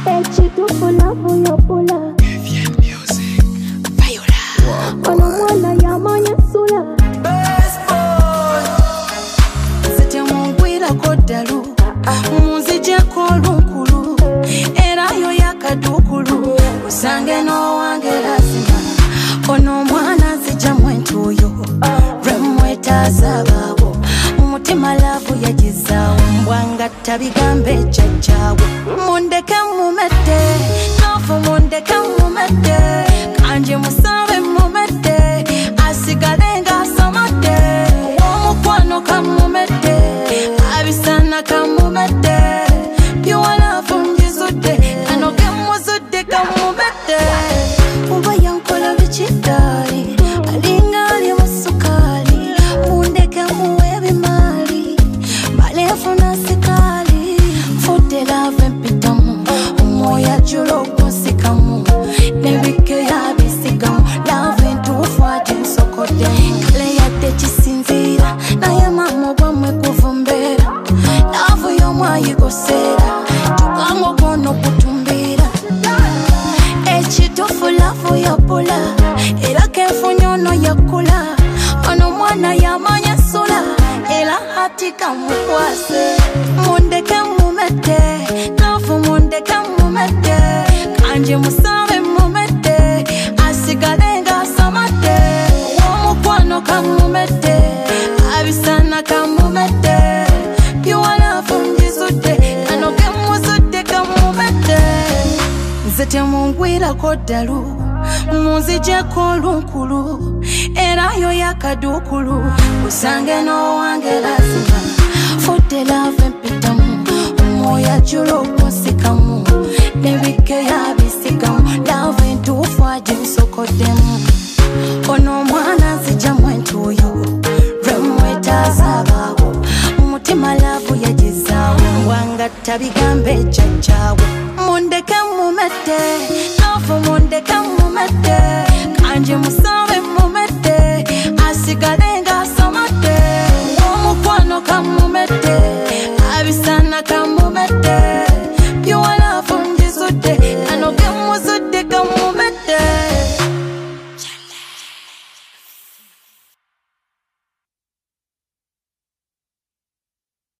Ekitufu love yopula Vivian Music Viola Ono mwana yamanya sula Best boy Zete mungwira kodalu Munzijeko lunkulu Era yo yakadukulu Usange no wange lazima Ono mwana zija mwentuyo Remweta bawo Umutima lavu yajizawo Mbwanga tabigambe chachawo Mundeke mumete Nofu mundeke mumete Kanje musabe mumete Asigalenga samate Omukwano kamumete Abisana kamumete Byuwala funjizude Kanoge muzude kamumete Uba yankola bichitari Alinga ali musukali Mundeke muwebi mali Malefu na sikali Fute lave mpitamu Umoya julo kusikamu Nebike ya bisigamu Lave ntufuate nsokode Kale yate chisinzira Na yamamu bamwe kuvumbera Lavu yomwa yigosera Tukango kono kutumbira Ekitufu lavu yopula Era kefu nyono yakula Ono mwana yamanya sula Era hatika mukwase Mundeke mumete Lavu mundeke mumete Kanje musabe mumete Asigalenga samate Omukwano kamumete Abisana kamumete Byuwala funjizude Kanoge muzude kamumete Zete mungwira kodalu Munzijeko lunkulu Era yo yakadukulu Usange no wange lazima Fute lave mpitamu Umoya julo kusikamu Nebike yabisigamu Lave ntufuaje nsokodemu Ono mwana zija mwentuyo Remweta zabawo Umutima lavu yajizawo Wanga tabigambe chachawo Mundeke mumete Nofu mundeke mumete Kanje musabe mumete Asigalenga samate Omukwano kamumete